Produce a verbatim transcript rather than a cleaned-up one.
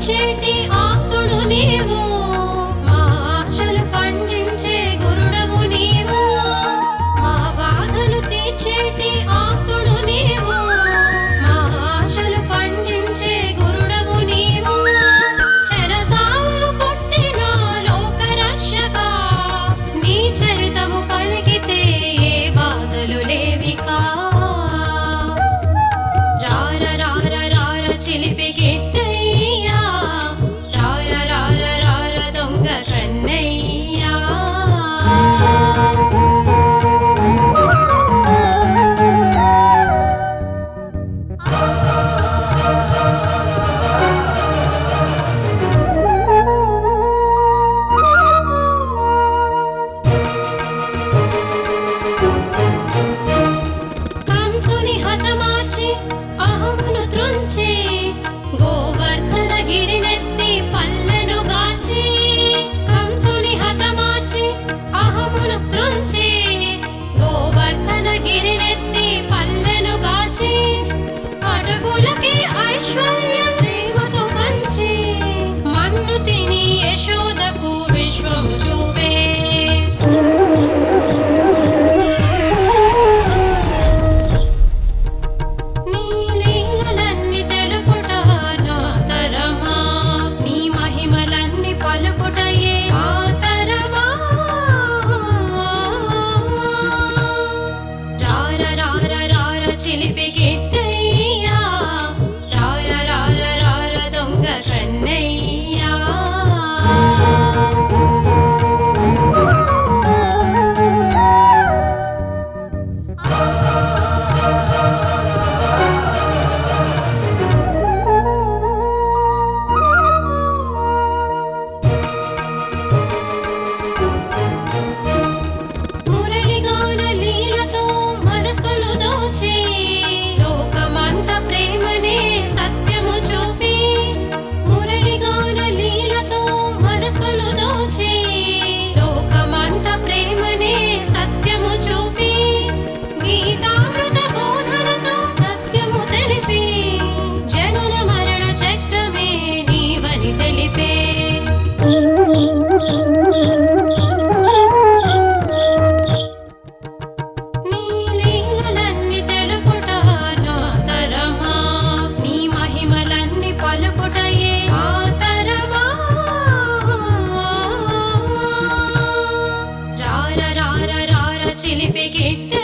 తీర్చేటి ఆప్తుడు నీవు, మా ఆశలు పండించే గురుడవు నీవు. మా బాధలు తీర్చేటి ఆప్తుడు నీవు, మా ఆశలు పండించే గురుడవు నీవు. చెరసాలలో పుట్టిన లోక రక్షక, నీ చరితము పలికితే ఏ బాధలు లేవికా. రార రార రార చిలిపి గిట్టయ్యా, రార రార రార దొంగ కన్నయ్యా. కంసుని హతమార్చి అహమును త్రుంచి, గోవర్ధన గిరినెత్తి పల్లెను గాచి. కంసుని హతమార్చి అహమును త్రుంచి, గోవర్ధన గిరినెత్తి పల్లెను గాచి. అడుగులకి ఐశ్వర్యం ప్రేమతో పంచి, మన్ను తిని యశోదకు విశ్వము చూపే. నీ లీలలన్నీ తెలుపుట నా తరమా, నీ మహిమలన్నీ పలుకుటయే ఆ తరమా. రార రార రార చిలిపి గిట్టయ్యా, రార రార రార దొంగ కన్నయ్యా. మురళిగాన లీలతో మనసులు దోచి, లోకమంత ప్రేమనే సత్యము చూపి. మురళిగాన లీలతో మనసులు దోచి, లోకమంత ప్రేమనే సత్యము చూపి. గీతామృత బోధనతో సత్యము తెలిపి, జనన మరణ చక్రమే నీవని తెలిపే. నీ లీలలన్నీ తెలుపుట నా తరమా, నీ మహిమలన్నీ పలుకుటయే ఆ తరమా. రార రార రార చిలిపి గిట్ట